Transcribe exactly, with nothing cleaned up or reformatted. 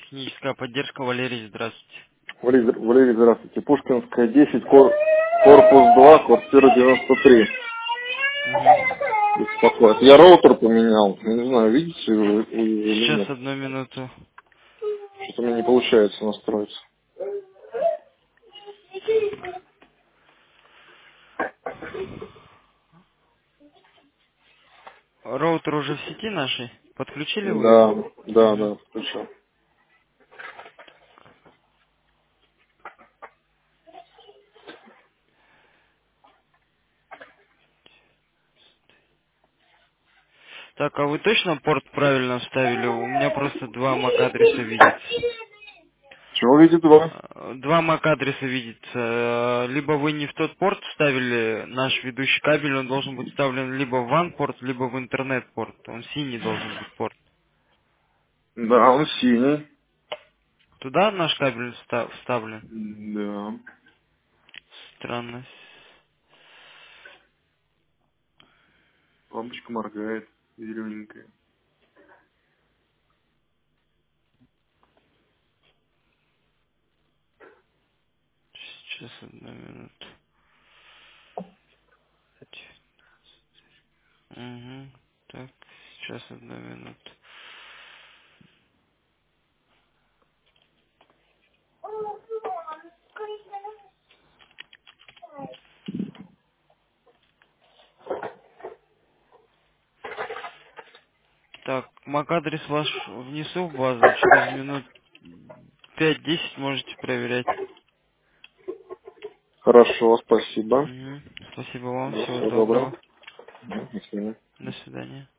Техническая поддержка, Валерий, здравствуйте. Валерий, Валерий, здравствуйте. Пушкинская, десять, кор- корпус два, квартира девяносто три. Мгм. Беспокоит. Я роутер поменял. Я не знаю, видите вы вы или Сейчас нет. одну минуту. Что-то мне не получается настроиться. Роутер уже в сети нашей? Подключили вы Да, его? да, Мгм. да, включил. Так, а вы точно порт правильно вставили? У меня просто два мак-адреса видится. Чего видит два? Э, Два мак-адреса видится. Э, Либо вы не в тот порт вставили наш ведущий кабель, он должен быть вставлен либо в ван-порт, либо в интернет-порт. Он синий должен быть порт. Да, он синий. Туда наш кабель вста- вставлен? Да. Странно. Лампочка моргает. Зелененькая. Сейчас одну минуту. Угу. Так, сейчас одну минуту. Так, мак-адрес ваш внесу в базу. Через минут пять-десять можете проверять. Хорошо, спасибо. Угу. Спасибо вам. Да, Всего всего доброго. доброго. Да, до свидания. До свидания.